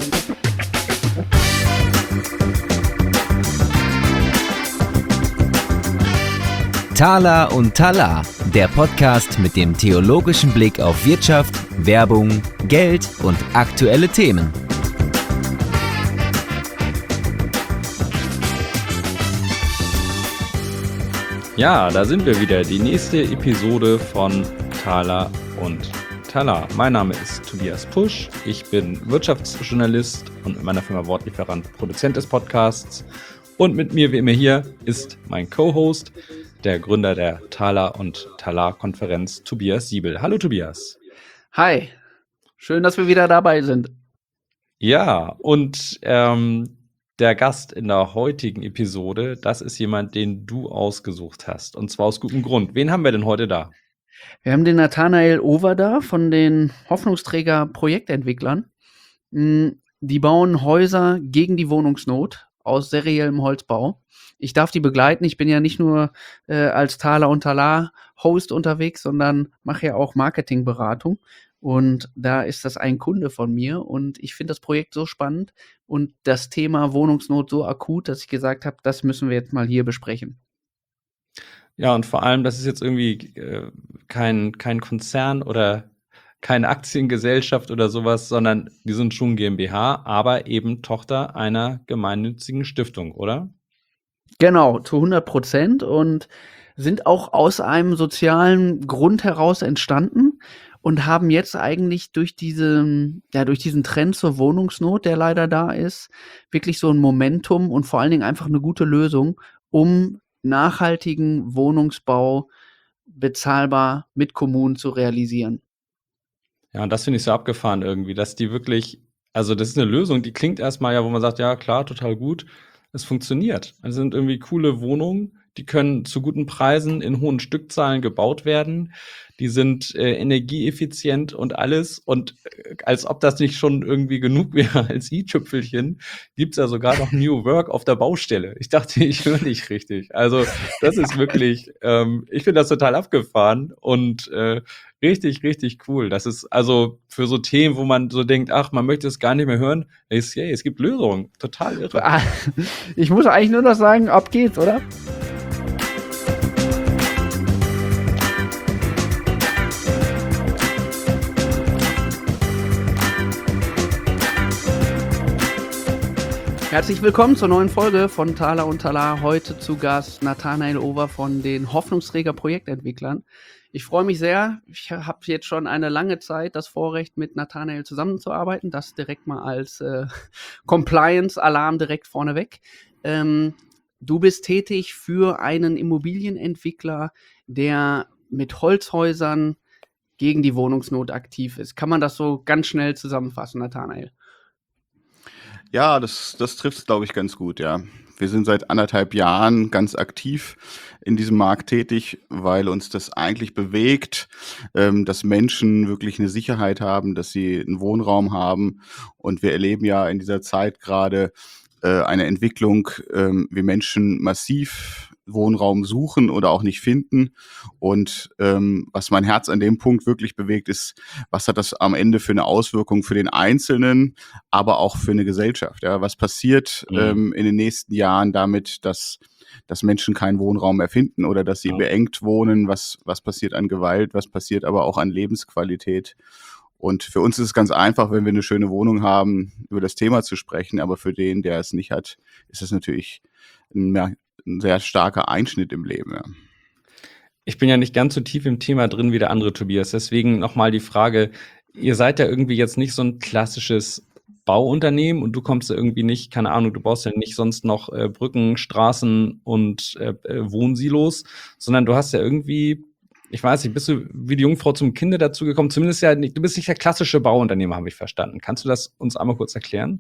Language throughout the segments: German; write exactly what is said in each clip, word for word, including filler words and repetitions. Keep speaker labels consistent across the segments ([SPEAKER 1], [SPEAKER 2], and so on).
[SPEAKER 1] Thaler und Talar, der Podcast mit dem theologischen Blick auf Wirtschaft, Werbung, Geld und aktuelle Themen.
[SPEAKER 2] Ja, da sind wir wieder, die nächste Episode von Thaler und Talar. Mein Name ist Tobias Pusch, ich bin Wirtschaftsjournalist und mit meiner Firma Wortlieferant Produzent des Podcasts. Und mit mir wie immer hier ist mein Co-Host, der Gründer der Thaler und Talar-Konferenz, Tobias Siebel. Hallo Tobias.
[SPEAKER 3] Hi, schön, dass wir wieder dabei sind.
[SPEAKER 2] Ja, und ähm, der Gast in der heutigen Episode, das ist jemand, den du ausgesucht hast. Und zwar aus gutem Grund. Wen haben wir denn heute da?
[SPEAKER 3] Wir haben den Nathanael Over da von den Hoffnungsträger-Projektentwicklern. Die bauen Häuser gegen die Wohnungsnot aus seriellem Holzbau. Ich darf die begleiten. Ich bin ja nicht nur äh, als Thaler und Talar Host unterwegs, sondern mache ja auch Marketingberatung. Und da ist das ein Kunde von mir. Und ich finde das Projekt so spannend und das Thema Wohnungsnot so akut, dass ich gesagt habe, das müssen wir jetzt mal hier besprechen.
[SPEAKER 2] Ja, und vor allem, das ist jetzt irgendwie äh, kein, kein Konzern oder keine Aktiengesellschaft oder sowas, sondern die sind schon GmbH, aber eben Tochter einer gemeinnützigen Stiftung, oder?
[SPEAKER 3] Genau, zu hundert Prozent und sind auch aus einem sozialen Grund heraus entstanden und haben jetzt eigentlich durch diese, ja, durch diesen Trend zur Wohnungsnot, der leider da ist, wirklich so ein Momentum und vor allen Dingen einfach eine gute Lösung, um nachhaltigen Wohnungsbau bezahlbar mit Kommunen zu realisieren.
[SPEAKER 2] Ja, und das finde ich so abgefahren irgendwie, dass die wirklich, also das ist eine Lösung, die klingt erstmal ja, wo man sagt, ja klar, total gut. Es funktioniert. Es sind irgendwie coole Wohnungen, die können zu guten Preisen in hohen Stückzahlen gebaut werden. Die sind äh, energieeffizient und alles. Und äh, als ob das nicht schon irgendwie genug wäre als i-Tüpfelchen, gibt's ja sogar noch New Work auf der Baustelle. Ich dachte, ich höre nicht richtig. Also das ist wirklich, ähm, ich finde das total abgefahren und äh, richtig, richtig cool. Das ist also für so Themen, wo man so denkt, ach, man möchte es gar nicht mehr hören. Ist, hey, es gibt Lösungen. Total irre.
[SPEAKER 3] Ich muss eigentlich nur noch sagen, ab geht's, oder? Herzlich willkommen zur neuen Folge von Thaler und Talar. Heute zu Gast Nathanael Over von den Hoffnungsträger-Projektentwicklern. Ich freue mich sehr. Ich habe jetzt schon eine lange Zeit das Vorrecht, mit Nathanael zusammenzuarbeiten. Das direkt mal als äh, Compliance-Alarm direkt vorneweg. Ähm, du bist tätig für einen Immobilienentwickler, der mit Holzhäusern gegen die Wohnungsnot aktiv ist. Kann man das so ganz schnell zusammenfassen, Nathanael?
[SPEAKER 4] Ja, das, das trifft es, glaube ich, ganz gut, ja. Wir sind seit anderthalb Jahren ganz aktiv in diesem Markt tätig, weil uns das eigentlich bewegt, ähm, dass Menschen wirklich eine Sicherheit haben, dass sie einen Wohnraum haben. Und wir erleben ja in dieser Zeit gerade äh, eine Entwicklung, ähm, wie Menschen massiv Wohnraum suchen oder auch nicht finden. Und ähm, was mein Herz an dem Punkt wirklich bewegt, ist, was hat das am Ende für eine Auswirkung für den Einzelnen, aber auch für eine Gesellschaft? Ja? Was passiert mhm. ähm, in den nächsten Jahren damit, dass, dass Menschen keinen Wohnraum mehr finden oder dass sie ja. beengt wohnen? Was, was passiert an Gewalt? Was passiert aber auch an Lebensqualität? Und für uns ist es ganz einfach, wenn wir eine schöne Wohnung haben, über das Thema zu sprechen. Aber für den, der es nicht hat, ist es natürlich ein ein sehr starker Einschnitt im Leben. Ja.
[SPEAKER 2] Ich bin ja nicht ganz so tief im Thema drin wie der andere Tobias. Deswegen nochmal die Frage, ihr seid ja irgendwie jetzt nicht so ein klassisches Bauunternehmen und du kommst ja irgendwie nicht, keine Ahnung, du baust ja nicht sonst noch äh, Brücken, Straßen und äh, Wohnsilos, sondern du hast ja irgendwie, ich weiß nicht, bist du wie die Jungfrau zum Kinde dazu gekommen? Zumindest ja nicht, du bist nicht der klassische Bauunternehmer, habe ich verstanden. Kannst du das uns einmal kurz erklären?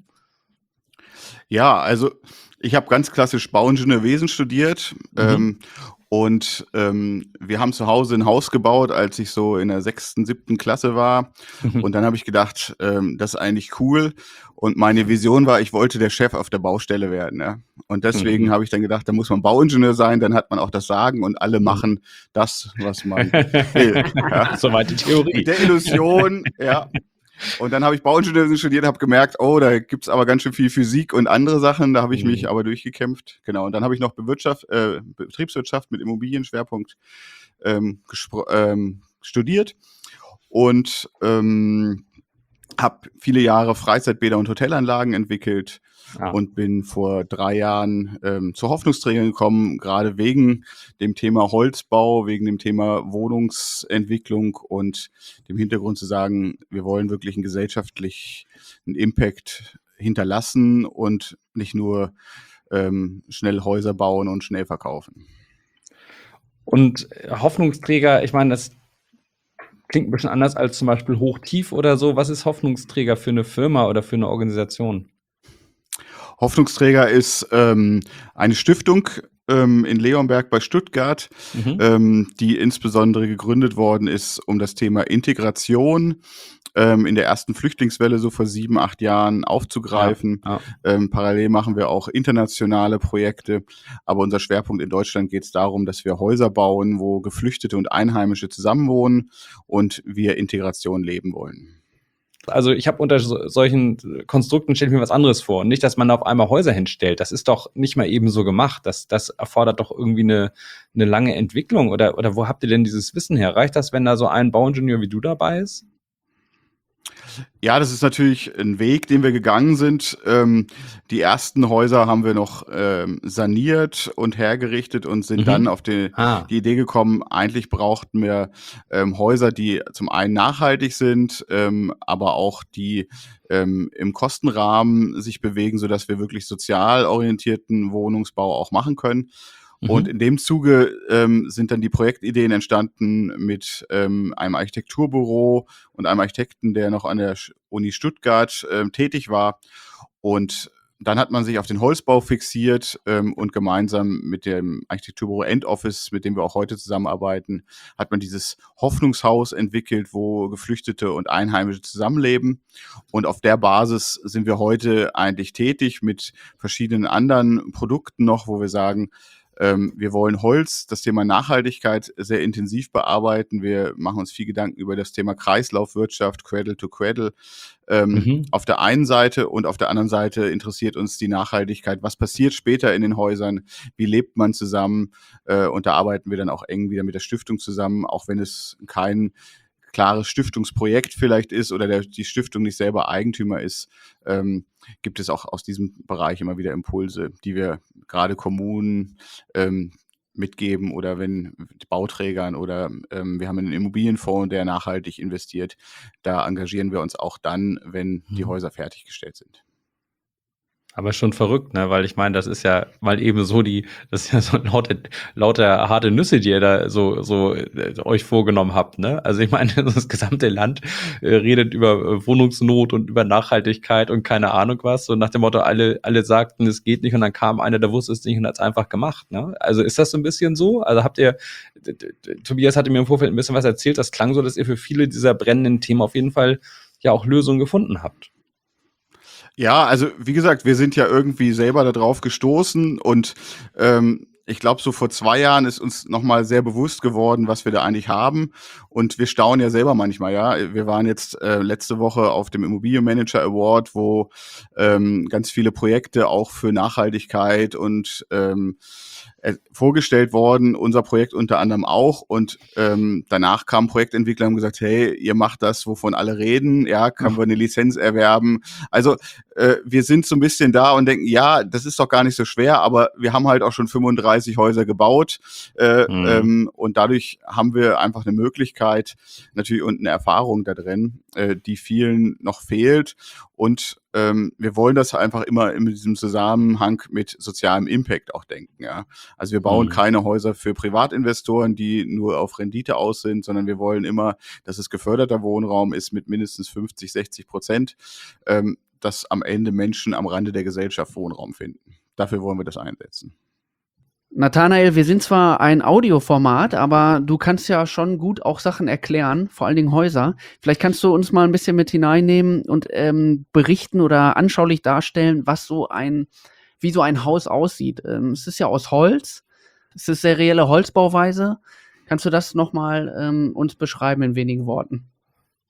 [SPEAKER 4] Ja, also ich habe ganz klassisch Bauingenieurwesen studiert mhm. ähm, und ähm, wir haben zu Hause ein Haus gebaut, als ich so in der sechsten, siebten Klasse war. Mhm. Und dann habe ich gedacht, ähm, das ist eigentlich cool. Und meine Vision war, ich wollte der Chef auf der Baustelle werden. Ja? Und deswegen mhm. habe ich dann gedacht, da muss man Bauingenieur sein, dann hat man auch das Sagen und alle machen das, was man will. Ja?
[SPEAKER 2] Soweit die Theorie.
[SPEAKER 4] Mit der Illusion, ja. Und dann habe ich Bauingenieurwesen studiert, habe gemerkt, oh, da gibt's aber ganz schön viel Physik und andere Sachen. Da habe ich
[SPEAKER 2] Mhm.
[SPEAKER 4] mich aber durchgekämpft. Genau. Und dann habe ich noch Bewirtschaft, äh, Betriebswirtschaft mit Immobilienschwerpunkt ähm, gespro- ähm, studiert und ähm, habe viele Jahre Freizeitbäder und Hotelanlagen entwickelt
[SPEAKER 2] Ah.
[SPEAKER 4] und bin vor drei Jahren ähm, zur Hoffnungsträgerin gekommen, gerade wegen dem Thema Holzbau, wegen dem Thema Wohnungsentwicklung und dem Hintergrund zu sagen, wir wollen wirklich einen gesellschaftlichen Impact hinterlassen und nicht nur ähm, schnell Häuser bauen und schnell verkaufen.
[SPEAKER 2] Und Hoffnungsträger, ich meine, das klingt ein bisschen anders als zum Beispiel Hochtief oder so. Was ist Hoffnungsträger für eine Firma oder für eine Organisation?
[SPEAKER 4] Hoffnungsträger ist ähm, eine Stiftung ähm, in Leonberg bei Stuttgart,
[SPEAKER 2] Mhm.
[SPEAKER 4] ähm, die insbesondere gegründet worden ist, um das Thema Integration ähm, in der ersten Flüchtlingswelle so vor sieben, acht Jahren aufzugreifen.
[SPEAKER 2] Ja, ja.
[SPEAKER 4] Ähm, parallel machen wir auch internationale Projekte, aber unser Schwerpunkt in Deutschland geht es darum, dass wir Häuser bauen, wo Geflüchtete und Einheimische zusammenwohnen und wir Integration leben wollen.
[SPEAKER 2] Also ich habe unter so, solchen Konstrukten stelle ich mir was anderes vor. Und nicht, dass man da auf einmal Häuser hinstellt. Das ist doch nicht mal eben so gemacht. Das, das erfordert doch irgendwie eine, eine lange Entwicklung. Oder, oder wo habt ihr denn dieses Wissen her? Reicht das, wenn da so ein Bauingenieur wie du dabei ist?
[SPEAKER 4] Ja, das ist natürlich ein Weg, den wir gegangen sind. Ähm, die ersten Häuser haben wir noch ähm, saniert und hergerichtet und sind
[SPEAKER 2] Mhm.
[SPEAKER 4] dann auf die,
[SPEAKER 2] Ah.
[SPEAKER 4] die Idee gekommen, eigentlich brauchten wir ähm, Häuser, die zum einen nachhaltig sind, ähm, aber auch die ähm, im Kostenrahmen sich bewegen, sodass wir wirklich sozial orientierten Wohnungsbau auch machen können. Und
[SPEAKER 2] Mhm.
[SPEAKER 4] in dem Zuge ähm, sind dann die Projektideen entstanden mit ähm, einem Architekturbüro und einem Architekten, der noch an der Sch- Uni Stuttgart ähm, tätig war. Und dann hat man sich auf den Holzbau fixiert ähm, und gemeinsam mit dem Architekturbüro Endoffice, mit dem wir auch heute zusammenarbeiten, hat man dieses Hoffnungshaus entwickelt, wo Geflüchtete und Einheimische zusammenleben. Und auf der Basis sind wir heute eigentlich tätig mit verschiedenen anderen Produkten noch, wo wir sagen, ähm, wir wollen Holz, das Thema Nachhaltigkeit sehr intensiv bearbeiten. Wir machen uns viel Gedanken über das Thema Kreislaufwirtschaft, Cradle to Cradle. Ähm,
[SPEAKER 2] Mhm.
[SPEAKER 4] Auf der einen Seite und auf der anderen Seite interessiert uns die Nachhaltigkeit. Was passiert später in den Häusern? Wie lebt man zusammen? Äh, und da arbeiten wir dann auch eng wieder mit der Stiftung zusammen, auch wenn es kein klares Stiftungsprojekt vielleicht ist oder der, die Stiftung nicht selber Eigentümer ist, ähm, gibt es auch aus diesem Bereich immer wieder Impulse, die wir gerade Kommunen ähm, mitgeben oder wenn Bauträgern oder ähm, wir haben einen Immobilienfonds, der nachhaltig investiert. Da engagieren wir uns auch dann, wenn die
[SPEAKER 2] Mhm.
[SPEAKER 4] Häuser fertiggestellt sind.
[SPEAKER 2] Aber schon verrückt, ne? Weil ich meine, das ist ja mal eben so die, das ist ja so lauter, lauter harte Nüsse, die ihr da so, so äh, euch vorgenommen habt, ne? Also ich meine, das gesamte Land äh, redet über äh, Wohnungsnot und über Nachhaltigkeit und keine Ahnung was. Und nach dem Motto, alle, alle sagten, es geht nicht und dann kam einer, der wusste es nicht und hat es einfach gemacht, ne? Also ist das so ein bisschen so? Also habt ihr, d- d- d- Tobias hatte mir im Vorfeld ein bisschen was erzählt, das klang so, dass ihr für viele dieser brennenden Themen auf jeden Fall ja auch Lösungen gefunden habt.
[SPEAKER 4] Ja, also wie gesagt, wir sind ja irgendwie selber da drauf gestoßen und ähm, ich glaube, so vor zwei Jahren ist uns nochmal sehr bewusst geworden, was wir da eigentlich haben. Und wir staunen ja selber manchmal, ja. Wir waren jetzt äh, letzte Woche auf dem Immobilienmanager Award, wo ähm, ganz viele Projekte auch für Nachhaltigkeit und ähm, äh, vorgestellt worden, unser Projekt unter anderem auch. Und ähm, danach kamen Projektentwickler und haben gesagt, hey, ihr macht das, wovon alle reden, ja, können wir eine Lizenz erwerben. Also äh, wir sind so ein bisschen da und denken, ja, das ist doch gar nicht so schwer, aber wir haben halt auch schon fünfunddreißig Häuser gebaut äh,
[SPEAKER 2] Mhm.
[SPEAKER 4] ähm, und dadurch haben wir einfach eine Möglichkeit natürlich und eine Erfahrung da drin, äh, die vielen noch fehlt. Und ähm, wir wollen das einfach immer in diesem Zusammenhang mit sozialem Impact auch denken. Ja. Also wir bauen
[SPEAKER 2] Mhm.
[SPEAKER 4] keine Häuser für Privatinvestoren, die nur auf Rendite aus sind, sondern wir wollen immer, dass es geförderter Wohnraum ist mit mindestens fünfzig, sechzig Prozent, ähm, dass am Ende Menschen am Rande der Gesellschaft Wohnraum finden. Dafür wollen wir das einsetzen.
[SPEAKER 3] Nathanael, wir sind zwar ein Audioformat, aber du kannst ja schon gut auch Sachen erklären, vor allen Dingen Häuser. Vielleicht kannst du uns mal ein bisschen mit hineinnehmen und ähm, berichten oder anschaulich darstellen, was so ein, wie so ein Haus aussieht. Ähm, es ist ja aus Holz, es ist serielle Holzbauweise. Kannst du das nochmal ähm, uns beschreiben in wenigen Worten?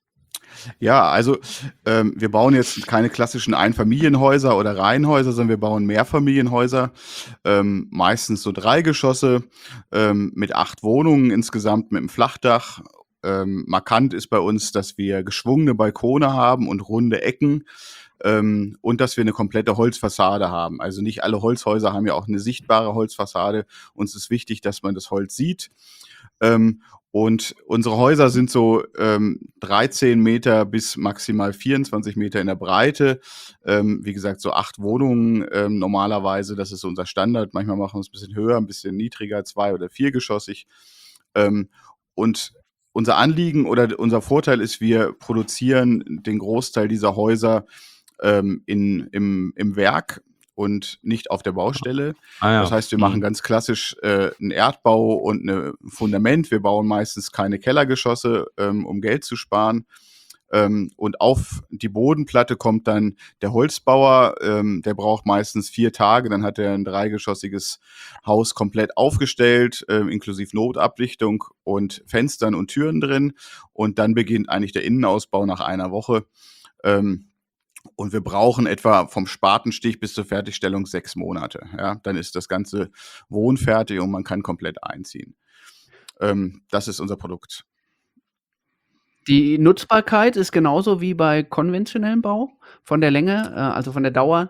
[SPEAKER 4] Ja, also ähm, wir bauen jetzt keine klassischen Einfamilienhäuser oder Reihenhäuser, sondern wir bauen Mehrfamilienhäuser, ähm, meistens so drei Geschosse ähm, mit acht Wohnungen insgesamt mit einem Flachdach. Ähm, markant ist bei uns, dass wir geschwungene Balkone haben und runde Ecken ähm, und dass wir eine komplette Holzfassade haben. Also nicht alle Holzhäuser haben ja auch eine sichtbare Holzfassade. Uns ist wichtig, dass man das Holz sieht. Ähm, und unsere Häuser sind so ähm, dreizehn Meter bis maximal vierundzwanzig Meter in der Breite. Ähm, wie gesagt, so acht Wohnungen ähm, normalerweise. Das ist so unser Standard. Manchmal machen wir es ein bisschen höher, ein bisschen niedriger, zwei- oder viergeschossig. Ähm, und unser Anliegen oder unser Vorteil ist, wir produzieren den Großteil dieser Häuser ähm, in, im, im Werk und nicht auf der Baustelle.
[SPEAKER 2] Ah ja.
[SPEAKER 4] Das heißt, wir machen
[SPEAKER 2] Mhm.
[SPEAKER 4] ganz klassisch äh, einen Erdbau und ein Fundament. Wir bauen meistens keine Kellergeschosse, ähm, um Geld zu sparen. Ähm, und auf die Bodenplatte kommt dann der Holzbauer. Ähm, der braucht meistens vier Tage. Dann hat er ein dreigeschossiges Haus komplett aufgestellt, äh, inklusive Notablichtung und Fenstern und Türen drin. Und dann beginnt eigentlich der Innenausbau nach einer Woche. Ähm, Und wir brauchen etwa vom Spatenstich bis zur Fertigstellung sechs Monate. Ja, dann ist das Ganze wohnfertig und man kann komplett einziehen. Ähm, das ist unser Produkt.
[SPEAKER 3] Die Nutzbarkeit ist genauso wie bei konventionellem Bau? Von der Länge, äh, also von der Dauer?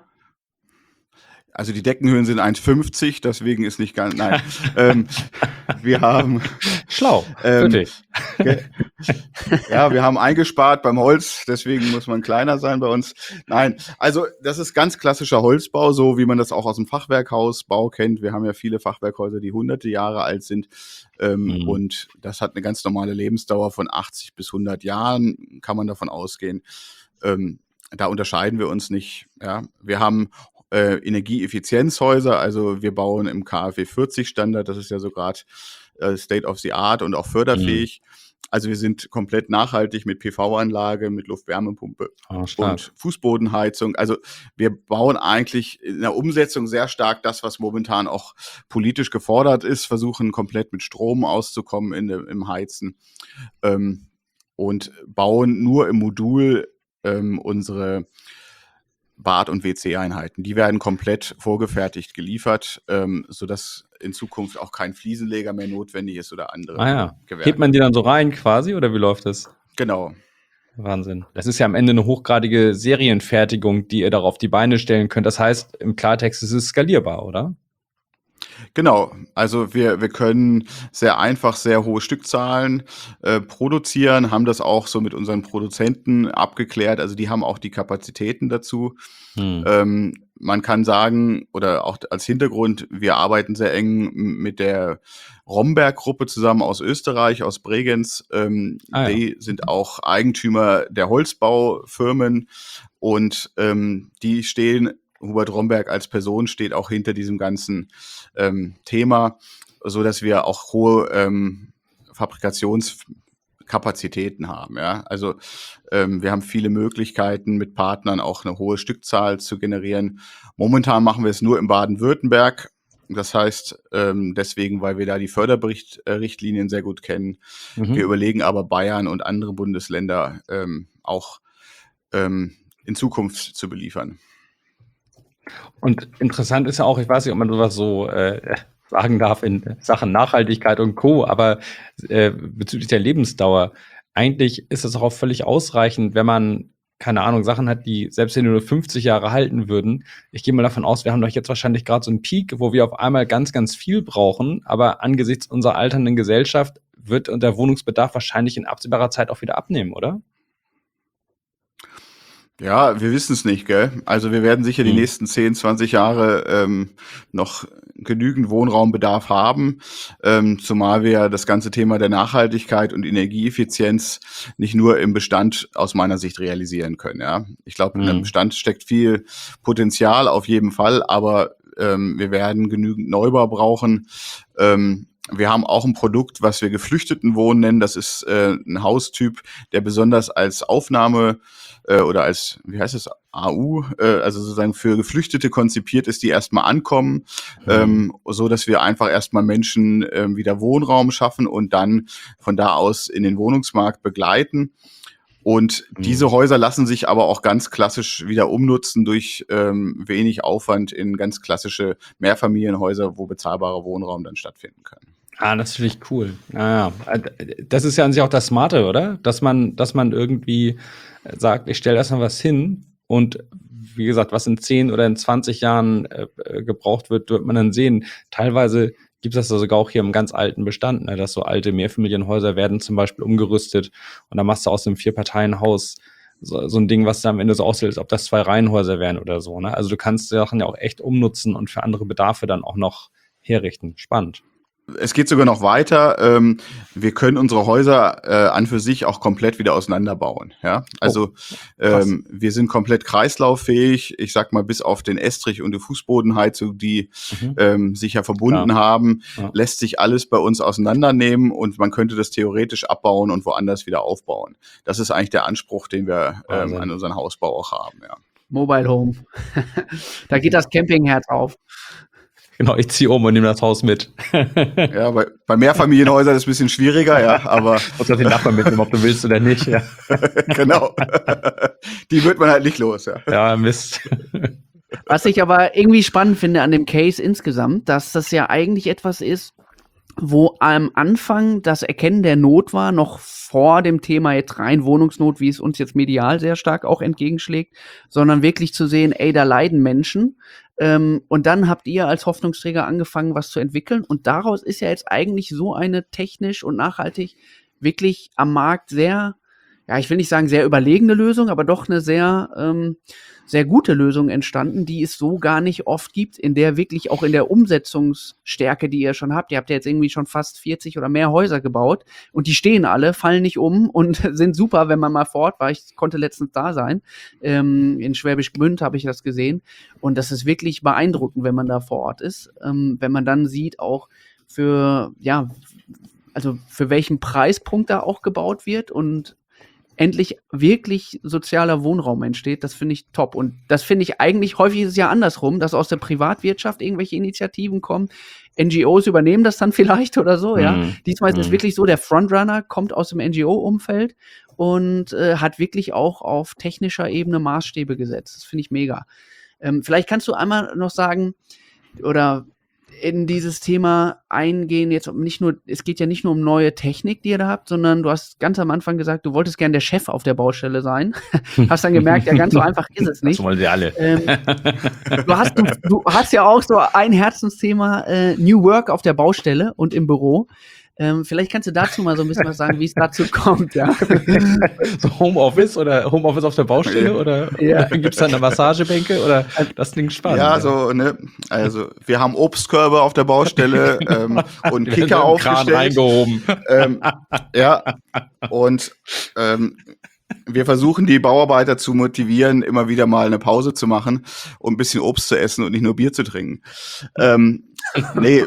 [SPEAKER 4] Also die Deckenhöhen sind eins fünfzig, deswegen ist nicht ganz, nein. ähm, wir haben,
[SPEAKER 2] Schlau,
[SPEAKER 4] ähm,
[SPEAKER 2] wirklich.
[SPEAKER 4] ge- ja, wir haben eingespart beim Holz, deswegen muss man kleiner sein bei uns. Nein, also das ist ganz klassischer Holzbau, so wie man das auch aus dem Fachwerkhausbau kennt. Wir haben ja viele Fachwerkhäuser, die hunderte Jahre alt sind. Ähm,
[SPEAKER 2] Mhm.
[SPEAKER 4] Und das hat eine ganz normale Lebensdauer von achtzig bis hundert Jahren, kann man davon ausgehen. Ähm, da unterscheiden wir uns nicht. Ja, wir haben äh, Energieeffizienzhäuser, also wir bauen im K f W vierzig Standard, das ist ja so gerade äh, State of the Art und auch förderfähig. Also wir sind komplett nachhaltig mit P V-Anlage, mit Luftwärmepumpe
[SPEAKER 2] Ah, stark.
[SPEAKER 4] und Fußbodenheizung. Also wir bauen eigentlich in der Umsetzung sehr stark das, was momentan auch politisch gefordert ist, versuchen komplett mit Strom auszukommen in dem, im Heizen ähm, und bauen nur im Modul ähm, unsere Bad- und W C-Einheiten. Die werden komplett vorgefertigt geliefert, ähm, sodass in Zukunft auch kein Fliesenleger mehr notwendig ist oder andere
[SPEAKER 2] Ah ja.
[SPEAKER 4] Gewerke.
[SPEAKER 2] Hebt man die dann so rein quasi oder wie läuft das?
[SPEAKER 4] Genau.
[SPEAKER 2] Wahnsinn. Das ist ja am Ende eine hochgradige Serienfertigung, die ihr darauf auf die Beine stellen könnt. Das heißt, im Klartext ist es skalierbar, oder?
[SPEAKER 4] Genau, also wir, wir können sehr einfach sehr hohe Stückzahlen äh, produzieren, haben das auch so mit unseren Produzenten abgeklärt, also die haben auch die Kapazitäten dazu.
[SPEAKER 2] Hm.
[SPEAKER 4] Ähm, man kann sagen, oder auch als Hintergrund, wir arbeiten sehr eng m- mit der Romberg-Gruppe zusammen aus Österreich, aus Bregenz. Ähm,
[SPEAKER 2] Ah ja.
[SPEAKER 4] Die sind auch Eigentümer der Holzbaufirmen und ähm, die stehen, Hubert Romberg als Person steht auch hinter diesem ganzen ähm, Thema, so dass wir auch hohe ähm, Fabrikationskapazitäten haben. Ja? Also ähm, wir haben viele Möglichkeiten, mit Partnern auch eine hohe Stückzahl zu generieren. Momentan machen wir es nur in Baden-Württemberg. Das heißt, ähm, deswegen, weil wir da die Förderrichtlinien sehr gut kennen.
[SPEAKER 2] Mhm.
[SPEAKER 4] Wir überlegen aber Bayern und andere Bundesländer ähm, auch ähm, in Zukunft zu beliefern.
[SPEAKER 2] Und interessant ist ja auch, ich weiß nicht, ob man sowas so äh, sagen darf in Sachen Nachhaltigkeit und Co., aber äh, bezüglich der Lebensdauer, eigentlich ist es auch völlig ausreichend, wenn man, keine Ahnung, Sachen hat, die selbst wenn die nur fünfzig Jahre halten würden. Ich gehe mal davon aus, wir haben doch jetzt wahrscheinlich gerade so einen Peak, wo wir auf einmal ganz, ganz viel brauchen, aber angesichts unserer alternden Gesellschaft wird der Wohnungsbedarf wahrscheinlich in absehbarer Zeit auch wieder abnehmen, oder?
[SPEAKER 4] Ja, wir wissen es nicht, gell? Also wir werden sicher die
[SPEAKER 2] Hm.
[SPEAKER 4] nächsten zehn, zwanzig Jahre ähm, noch genügend Wohnraumbedarf haben, ähm, zumal wir ja das ganze Thema der Nachhaltigkeit und Energieeffizienz nicht nur im Bestand aus meiner Sicht realisieren können. Ja, ich glaube, in
[SPEAKER 2] Hm.
[SPEAKER 4] dem Bestand steckt viel Potenzial auf jeden Fall, aber ähm, wir werden genügend Neubau brauchen. Ähm, Wir haben auch ein Produkt, was wir Geflüchtetenwohnen nennen. Das ist äh, ein Haustyp, der besonders als Aufnahme äh, oder als, wie heißt es, A U, äh, also sozusagen für Geflüchtete konzipiert ist, die erstmal ankommen,
[SPEAKER 2] Mhm.
[SPEAKER 4] ähm, so dass wir einfach erstmal Menschen ähm, wieder Wohnraum schaffen und dann von da aus in den Wohnungsmarkt begleiten. Und
[SPEAKER 2] Mhm.
[SPEAKER 4] diese Häuser lassen sich aber auch ganz klassisch wieder umnutzen durch ähm, wenig Aufwand in ganz klassische Mehrfamilienhäuser, wo bezahlbarer Wohnraum dann stattfinden kann.
[SPEAKER 2] Ah, das finde ich cool. Ah, ja. Das ist ja an sich auch das Smarte, oder? Dass man, dass man irgendwie sagt, ich stelle erstmal was hin und wie gesagt, was in zehn oder in zwanzig Jahren äh, gebraucht wird, wird man dann sehen. Teilweise gibt es das sogar auch hier im ganz alten Bestand, ne, dass so alte Mehrfamilienhäuser werden zum Beispiel umgerüstet und dann machst du aus einem Vier-Parteien-Haus so, so ein Ding, was da am Ende so aussieht, als ob das zwei Reihenhäuser wären oder so. Ne? Also du kannst Sachen ja auch echt umnutzen und für andere Bedarfe dann auch noch herrichten. Spannend.
[SPEAKER 4] Es geht sogar noch weiter. Ähm, wir können unsere Häuser äh, an für sich auch komplett wieder auseinanderbauen. Ja, also ähm, wir sind komplett kreislauffähig. Ich sag mal, bis auf den Estrich und die Fußbodenheizung, die
[SPEAKER 2] Mhm.
[SPEAKER 4] ähm, sich ja verbunden
[SPEAKER 2] Klar.
[SPEAKER 4] haben,
[SPEAKER 2] Ja.
[SPEAKER 4] lässt sich alles bei uns auseinandernehmen und man könnte das theoretisch abbauen und woanders wieder aufbauen. Das ist eigentlich der Anspruch, den wir ähm,
[SPEAKER 2] Wahnsinn.
[SPEAKER 4] an unseren Hausbau auch haben. Ja.
[SPEAKER 3] Mobile Home. Da geht das Campingherz auf.
[SPEAKER 2] Genau, ich ziehe um und nehme das Haus mit.
[SPEAKER 4] Ja, bei, bei Mehrfamilienhäusern ist es ein bisschen schwieriger, ja, aber
[SPEAKER 2] Muss das den Nachbarn mitnehmen, ob du willst oder nicht. Ja,
[SPEAKER 4] genau. Die wird man halt nicht los, ja.
[SPEAKER 2] ja Mist.
[SPEAKER 3] Was ich aber irgendwie spannend finde an dem Case insgesamt, dass das ja eigentlich etwas ist, wo am Anfang das Erkennen der Not war, noch vor dem Thema jetzt rein Wohnungsnot, wie es uns jetzt medial sehr stark auch entgegenschlägt, sondern wirklich zu sehen, ey, da leiden Menschen. Ähm, und dann habt ihr als Hoffnungsträger angefangen, was zu entwickeln. Und daraus ist ja jetzt eigentlich so eine technisch und nachhaltig wirklich am Markt sehr, ja, ich will nicht sagen sehr überlegene Lösung, aber doch eine sehr, ähm, sehr gute Lösung entstanden, die es so gar nicht oft gibt, in der wirklich auch in der Umsetzungsstärke, die ihr schon habt. Ihr habt ja jetzt irgendwie schon fast vierzig oder mehr Häuser gebaut und die stehen alle, fallen nicht um und sind super, wenn man mal vor Ort war. Ich konnte letztens da sein. Ähm, in Schwäbisch Gmünd habe ich das gesehen und das ist wirklich beeindruckend, wenn man da vor Ort ist. Ähm, wenn man dann sieht auch für, ja, also für welchen Preispunkt da auch gebaut wird und endlich wirklich sozialer Wohnraum entsteht, das finde ich top. Und das finde ich eigentlich, häufig ist es ja andersrum, dass aus der Privatwirtschaft irgendwelche Initiativen kommen, N G Os übernehmen das dann vielleicht oder so, ja.
[SPEAKER 2] Mhm.
[SPEAKER 3] Diesmal ist es
[SPEAKER 2] Mhm.
[SPEAKER 3] wirklich so, der Frontrunner kommt aus dem N G O-Umfeld und äh, hat wirklich auch auf technischer Ebene Maßstäbe gesetzt. Das finde ich mega. Ähm, vielleicht kannst du einmal noch sagen, oder in dieses Thema eingehen, jetzt nicht nur, es geht ja nicht nur um neue Technik, die ihr da habt, sondern du hast ganz am Anfang gesagt, du wolltest gern der Chef auf der Baustelle sein. Hast dann gemerkt, ja, ganz so einfach ist es nicht.
[SPEAKER 2] Das wollen sie alle.
[SPEAKER 3] Ähm, du, hast, du, du hast ja auch so ein Herzensthema, äh, New Work auf der Baustelle und im Büro. Ähm, vielleicht kannst du dazu mal so ein bisschen was sagen, wie es dazu kommt, ja.
[SPEAKER 2] So Homeoffice oder Homeoffice auf der Baustelle oder,
[SPEAKER 3] Ja.
[SPEAKER 2] oder gibt es da eine Massagebänke oder das klingt spannend.
[SPEAKER 4] Ja, so, ne, also wir haben Obstkörbe auf der Baustelle ähm, und
[SPEAKER 2] Die werden
[SPEAKER 4] Kicker
[SPEAKER 2] so im Kran
[SPEAKER 4] aufgestellt.
[SPEAKER 2] reingehoben.
[SPEAKER 4] Ähm, ja, und ähm, wir versuchen die Bauarbeiter zu motivieren, immer wieder mal eine Pause zu machen und ein bisschen Obst zu essen und nicht nur Bier zu trinken. Ähm, nee.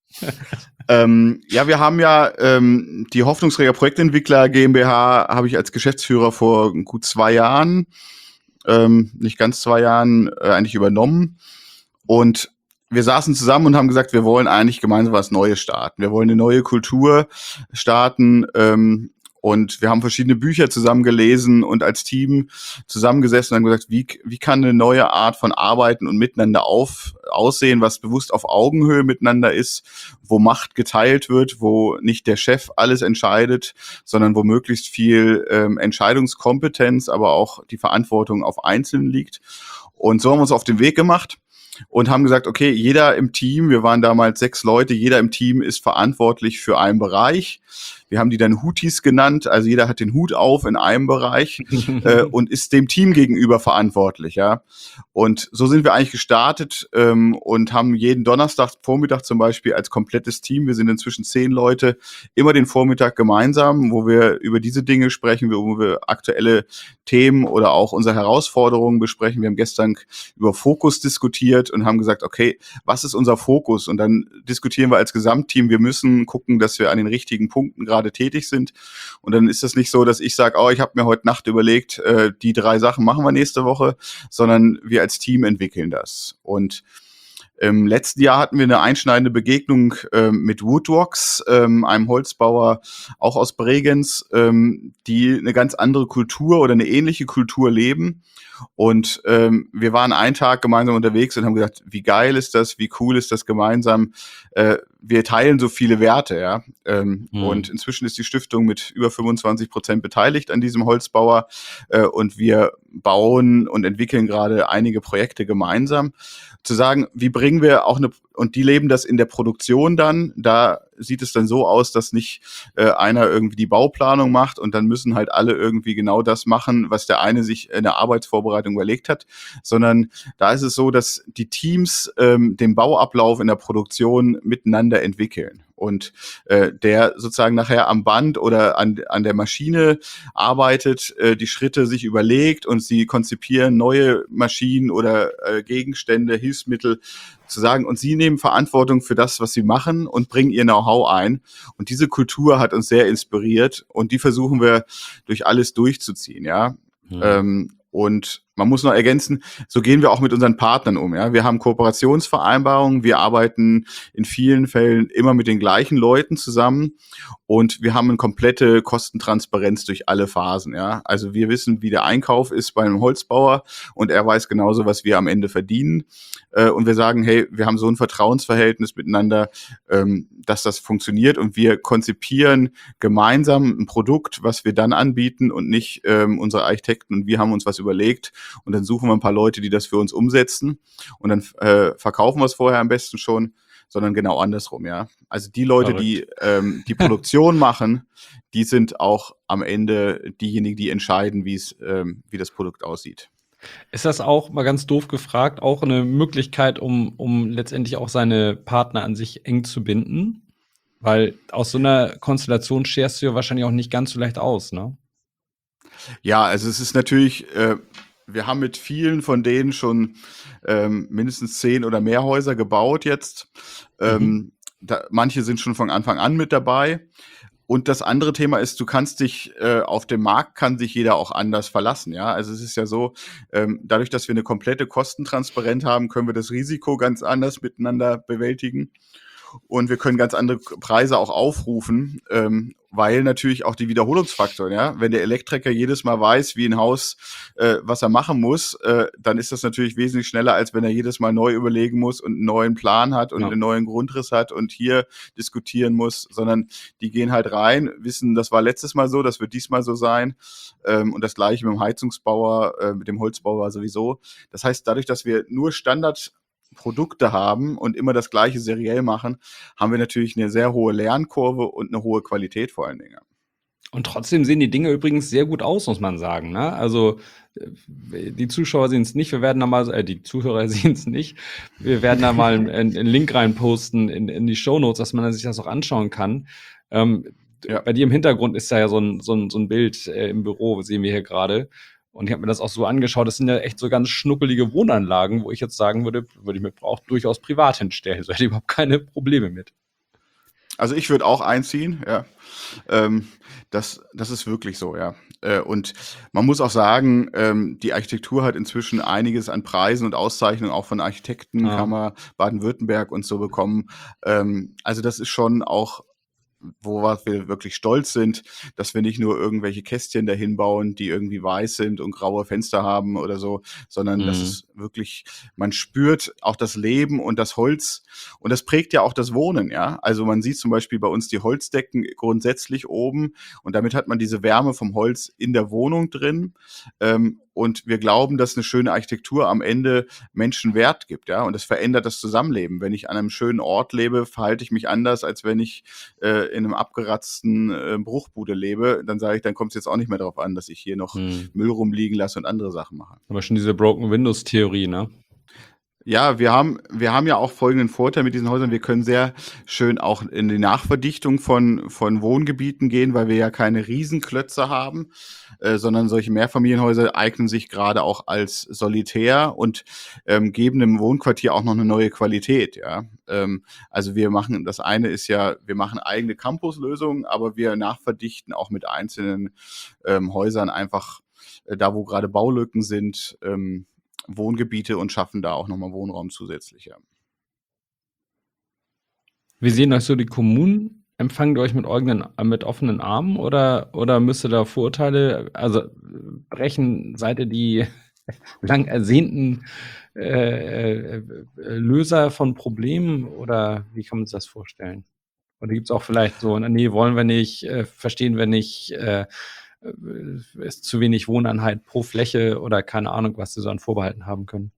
[SPEAKER 4] ähm, ja, wir haben ja ähm, die Hoffnungsträger Projektentwickler GmbH habe ich als Geschäftsführer vor gut zwei Jahren, ähm, nicht ganz zwei Jahren, äh, eigentlich übernommen. Und wir saßen zusammen und haben gesagt, wir wollen eigentlich gemeinsam was Neues starten. Wir wollen eine neue Kultur starten. Ähm, und wir haben verschiedene Bücher zusammen gelesen und als Team zusammengesessen und haben gesagt, wie, wie kann eine neue Art von Arbeiten und Miteinander auf, aussehen, was bewusst auf Augenhöhe miteinander ist, wo Macht geteilt wird, wo nicht der Chef alles entscheidet, sondern wo möglichst viel ähm, Entscheidungskompetenz, aber auch die Verantwortung auf Einzelnen liegt. Und so haben wir uns auf den Weg gemacht und haben gesagt, okay, jeder im Team, wir waren damals sechs Leute, jeder im Team ist verantwortlich für einen Bereich. Wir haben die dann Hutis genannt, also jeder hat den Hut auf in einem Bereich äh, und ist dem Team gegenüber verantwortlich, ja. Und so sind wir eigentlich gestartet ähm, und haben jeden Donnerstag Vormittag zum Beispiel als komplettes Team, wir sind inzwischen zehn Leute, immer den Vormittag gemeinsam, wo wir über diese Dinge sprechen, wo wir aktuelle Themen oder auch unsere Herausforderungen besprechen. Wir haben gestern über Fokus diskutiert und haben gesagt, okay, was ist unser Fokus? Und dann diskutieren wir als Gesamtteam, wir müssen gucken, dass wir an den richtigen Punkten gerade tätig sind. Und dann ist es nicht so, dass ich sage, oh, ich habe mir heute Nacht überlegt, äh, die drei Sachen machen wir nächste Woche, sondern wir als Team entwickeln das. Und Im letzten Jahr hatten wir eine einschneidende Begegnung ähm, mit Woodworks, ähm, einem Holzbauer auch aus Bregenz, ähm, die eine ganz andere Kultur oder eine ähnliche Kultur leben. Und ähm, wir waren einen Tag gemeinsam unterwegs und haben gedacht, wie geil ist das, wie cool ist das gemeinsam. Äh, wir teilen so viele Werte, ja. Ähm,
[SPEAKER 2] Mhm.
[SPEAKER 4] Und inzwischen ist die Stiftung mit über fünfundzwanzig Prozent beteiligt an diesem Holzbauer. Äh, und wir bauen und entwickeln gerade einige Projekte gemeinsam. Zu sagen, wie bringen wir auch eine, und die leben das in der Produktion dann, da sieht es dann so aus, dass nicht äh, einer irgendwie die Bauplanung macht und dann müssen halt alle irgendwie genau das machen, was der eine sich in der Arbeitsvorbereitung überlegt hat, sondern da ist es so, dass die Teams ähm, den Bauablauf in der Produktion miteinander entwickeln. Und äh, der sozusagen nachher am Band oder an, an der Maschine arbeitet, äh, die Schritte sich überlegt und sie konzipieren neue Maschinen oder äh, Gegenstände, Hilfsmittel zu sagen. Und sie nehmen Verantwortung für das, was sie machen und bringen ihr Know-how ein. Und diese Kultur hat uns sehr inspiriert und die versuchen wir durch alles durchzuziehen, ja.
[SPEAKER 2] Mhm.
[SPEAKER 4] Ähm, und man muss noch ergänzen, so gehen wir auch mit unseren Partnern um. Ja? Wir haben Kooperationsvereinbarungen, wir arbeiten in vielen Fällen immer mit den gleichen Leuten zusammen und wir haben eine komplette Kostentransparenz durch alle Phasen. Ja? Also wir wissen, wie der Einkauf ist bei einem Holzbauer und er weiß genauso, was wir am Ende verdienen. Äh, und wir sagen, hey, wir haben so ein Vertrauensverhältnis miteinander, ähm, dass das funktioniert und wir konzipieren gemeinsam ein Produkt, was wir dann anbieten und nicht ähm, unsere Architekten und wir haben uns was überlegt. Und dann suchen wir ein paar Leute, die das für uns umsetzen und dann äh, verkaufen wir es vorher am besten schon, sondern genau andersrum, ja. Also die Leute,
[SPEAKER 2] Verrückt.
[SPEAKER 4] die ähm, die Produktion machen, die sind auch am Ende diejenigen, die entscheiden, wie es, ähm, wie das Produkt aussieht.
[SPEAKER 2] Ist das auch, mal ganz doof gefragt, auch eine Möglichkeit, um, um letztendlich auch seine Partner an sich eng zu binden? Weil aus so einer Konstellation scherst du ja wahrscheinlich auch nicht ganz so leicht aus, ne?
[SPEAKER 4] Ja, also es ist natürlich, äh, wir haben mit vielen von denen schon ähm, mindestens zehn oder mehr Häuser gebaut jetzt. Ähm,
[SPEAKER 2] Mhm.
[SPEAKER 4] da, manche sind schon von Anfang an mit dabei. Und das andere Thema ist, du kannst dich, äh, auf dem Markt kann sich jeder auch anders verlassen, ja. Also es ist ja so, ähm, dadurch, dass wir eine komplette Kostentransparenz haben, können wir das Risiko ganz anders miteinander bewältigen. Und wir können ganz andere Preise auch aufrufen, ähm, weil natürlich auch die Wiederholungsfaktoren, ja, wenn der Elektriker jedes Mal weiß, wie ein Haus, äh, was er machen muss, äh, dann ist das natürlich wesentlich schneller, als wenn er jedes Mal neu überlegen muss und einen neuen Plan hat und
[SPEAKER 2] Ja.
[SPEAKER 4] einen neuen Grundriss hat und hier diskutieren muss, sondern die gehen halt rein, wissen, das war letztes Mal so, das wird diesmal so sein, ähm, und das Gleiche mit dem Heizungsbauer, äh, mit dem Holzbauer sowieso. Das heißt, dadurch, dass wir nur Standard Produkte haben und immer das Gleiche seriell machen, haben wir natürlich eine sehr hohe Lernkurve und eine hohe Qualität vor allen Dingen.
[SPEAKER 2] Und trotzdem sehen die Dinge übrigens sehr gut aus, muss man sagen, ne? Also, äh, die Zuschauer sehen es nicht, wir werden da mal, äh, die Zuhörer sehen es nicht. Wir werden da mal einen, einen Link reinposten in, in die Shownotes, dass man sich das auch anschauen kann. Ähm,
[SPEAKER 4] Ja.
[SPEAKER 2] Bei dir im Hintergrund ist da ja so ein, so ein, so ein Bild äh, im Büro, sehen wir hier gerade. Und ich habe mir das auch so angeschaut. Das sind ja echt so ganz schnuckelige Wohnanlagen, wo ich jetzt sagen würde, würde ich mir auch durchaus privat hinstellen. So hätte ich überhaupt keine Probleme mit.
[SPEAKER 4] Also ich würde auch einziehen, ja. Ähm, das, das ist wirklich so, ja. Äh, und man muss auch sagen, ähm, die Architektur hat inzwischen einiges an Preisen und Auszeichnungen auch von Architektenkammer Baden-Württemberg und so bekommen. Ähm, also das ist schon auch, worauf wir wirklich stolz sind, dass wir nicht nur irgendwelche Kästchen dahin bauen, die irgendwie weiß sind und graue Fenster haben oder so, sondern
[SPEAKER 2] Mhm.
[SPEAKER 4] das ist wirklich, man spürt auch das Leben und das Holz und das prägt ja auch das Wohnen, ja. Also man sieht zum Beispiel bei uns die Holzdecken grundsätzlich oben und damit hat man diese Wärme vom Holz in der Wohnung drin. Ähm, und wir glauben, dass eine schöne Architektur am Ende Menschen Wert gibt, ja. Und das verändert das Zusammenleben. Wenn ich an einem schönen Ort lebe, verhalte ich mich anders, als wenn ich äh, in einem abgeratzten äh, Bruchbude lebe. Dann sage ich, dann kommt es jetzt auch nicht mehr darauf an, dass ich hier noch
[SPEAKER 2] Mhm.
[SPEAKER 4] Müll rumliegen lasse und andere Sachen mache.
[SPEAKER 2] Aber schon diese Broken Windows Theorie, ne?
[SPEAKER 4] Ja, wir haben, wir haben ja auch folgenden Vorteil mit diesen Häusern. Wir können sehr schön auch in die Nachverdichtung von, von Wohngebieten gehen, weil wir ja keine Riesenklötze haben, äh, sondern solche Mehrfamilienhäuser eignen sich gerade auch als solitär und ähm, geben dem Wohnquartier auch noch eine neue Qualität, ja. Ähm, also wir machen, das eine ist ja, wir machen eigene Campuslösungen, aber wir nachverdichten auch mit einzelnen ähm, Häusern einfach äh, da, wo gerade Baulücken sind, ähm, Wohngebiete und schaffen da auch nochmal Wohnraum zusätzlich. Ja.
[SPEAKER 2] Wie sehen euch so die Kommunen? Empfangen die euch mit, eigenen, mit offenen Armen oder, oder müsst ihr da Vorurteile, also äh, brechen, seid ihr die lang ersehnten äh, äh, Löser von Problemen oder wie kann man sich das vorstellen? Oder gibt es auch vielleicht so, nee, wollen wir nicht, äh, verstehen wir nicht, äh, äh, ist zu wenig Wohneinheit pro Fläche oder keine Ahnung, was sie so an Vorbehalten haben können?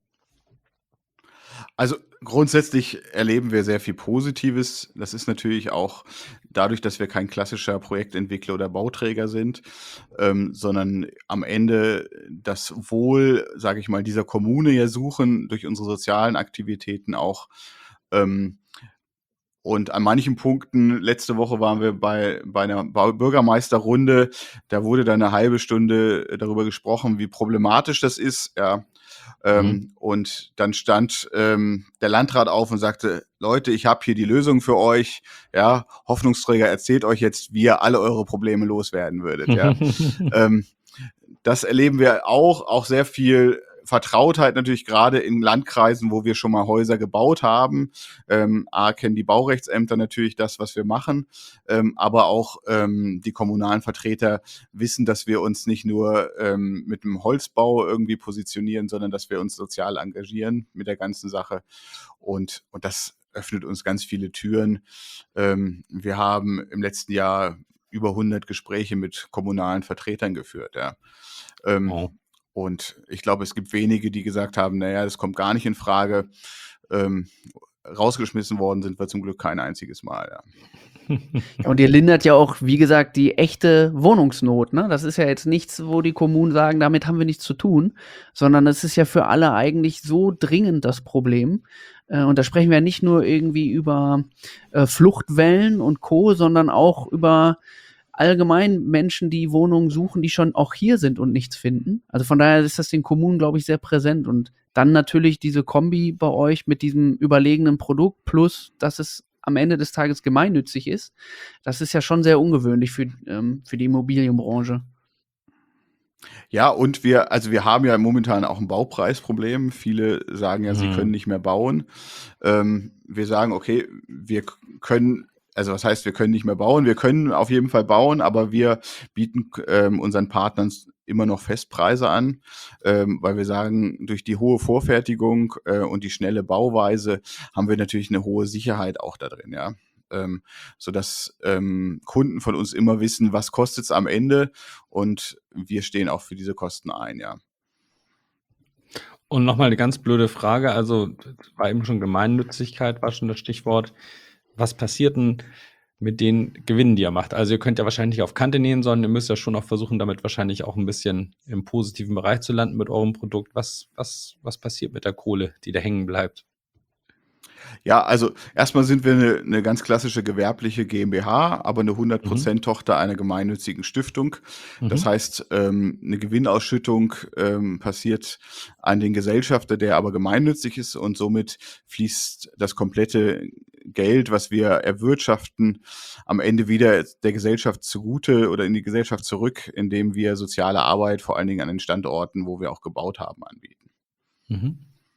[SPEAKER 4] Also grundsätzlich erleben wir sehr viel Positives. Das ist natürlich auch dadurch, dass wir kein klassischer Projektentwickler oder Bauträger sind, ähm, sondern am Ende das Wohl, sage ich mal, dieser Kommune ja suchen durch unsere sozialen Aktivitäten auch. Ähm, und an manchen Punkten, letzte Woche waren wir bei, bei einer Bau- Bürgermeisterrunde, da wurde dann eine halbe Stunde darüber gesprochen, wie problematisch das ist, ja. Ähm,
[SPEAKER 2] Mhm.
[SPEAKER 4] Und dann stand ähm, der Landrat auf und sagte, Leute, ich habe hier die Lösung für euch. Ja, Hoffnungsträger, erzählt euch jetzt, wie ihr alle eure Probleme loswerden würdet. Ja, ähm, das erleben wir auch, auch sehr viel Vertrautheit natürlich gerade in Landkreisen, wo wir schon mal Häuser gebaut haben. Ähm, A, kennen die Baurechtsämter natürlich das, was wir machen, ähm, aber auch ähm, die kommunalen Vertreter wissen, dass wir uns nicht nur ähm, mit dem Holzbau irgendwie positionieren, sondern dass wir uns sozial engagieren mit der ganzen Sache. Und, und das öffnet uns ganz viele Türen. Ähm, wir haben im letzten Jahr über hundert Gespräche mit kommunalen Vertretern geführt. Ja. Ähm,
[SPEAKER 2] Oh.
[SPEAKER 4] und ich glaube, es gibt wenige, die gesagt haben, naja, das kommt gar nicht in Frage. Ähm, rausgeschmissen worden sind wir zum Glück kein einziges Mal. Ja.
[SPEAKER 3] Ja, und ihr lindert ja auch, wie gesagt, die echte Wohnungsnot. Ne? Das ist ja jetzt nichts, wo die Kommunen sagen, damit haben wir nichts zu tun, sondern es ist ja für alle eigentlich so dringend das Problem. Äh, und da sprechen wir ja nicht nur irgendwie über äh, Fluchtwellen und Co., sondern auch über allgemein Menschen, die Wohnungen suchen, die schon auch hier sind und nichts finden. Also von daher ist das den Kommunen, glaube ich, sehr präsent. Und dann natürlich diese Kombi bei euch mit diesem überlegenen Produkt plus, dass es am Ende des Tages gemeinnützig ist. Das ist ja schon sehr ungewöhnlich für, ähm, für die Immobilienbranche.
[SPEAKER 4] Ja, und wir, also wir haben ja momentan auch ein Baupreisproblem. Viele sagen ja, sie
[SPEAKER 2] Mhm.
[SPEAKER 4] können nicht mehr bauen. Ähm, wir sagen, okay, wir k- können, also was heißt, wir können nicht mehr bauen? Wir können auf jeden Fall bauen, aber wir bieten ähm, unseren Partnern immer noch Festpreise an, ähm, weil wir sagen, durch die hohe Vorfertigung äh, und die schnelle Bauweise haben wir natürlich eine hohe Sicherheit auch da drin, ja. Ähm, sodass ähm, Kunden von uns immer wissen, was kostet es am Ende und wir stehen auch für diese Kosten ein, ja.
[SPEAKER 2] Und nochmal eine ganz blöde Frage, also war eben schon Gemeinnützigkeit, war schon das Stichwort. Was passiert denn mit den Gewinnen, die ihr macht? Also ihr könnt ja wahrscheinlich nicht auf Kante nähen, sondern ihr müsst ja schon auch versuchen, damit wahrscheinlich auch ein bisschen im positiven Bereich zu landen mit eurem Produkt. Was, was, was passiert mit der Kohle, die da hängen bleibt?
[SPEAKER 4] Ja, also erstmal sind wir eine, eine ganz klassische gewerbliche GmbH, aber eine hundert Prozent Tochter einer gemeinnützigen Stiftung. Das
[SPEAKER 2] Mhm.
[SPEAKER 4] heißt, ähm, eine Gewinnausschüttung ähm, passiert an den Gesellschafter, der aber gemeinnützig ist und somit fließt das komplette Geld, was wir erwirtschaften, am Ende wieder der Gesellschaft zugute oder in die Gesellschaft zurück, indem wir soziale Arbeit vor allen Dingen an den Standorten, wo wir auch gebaut haben, anbieten.
[SPEAKER 2] Mhm.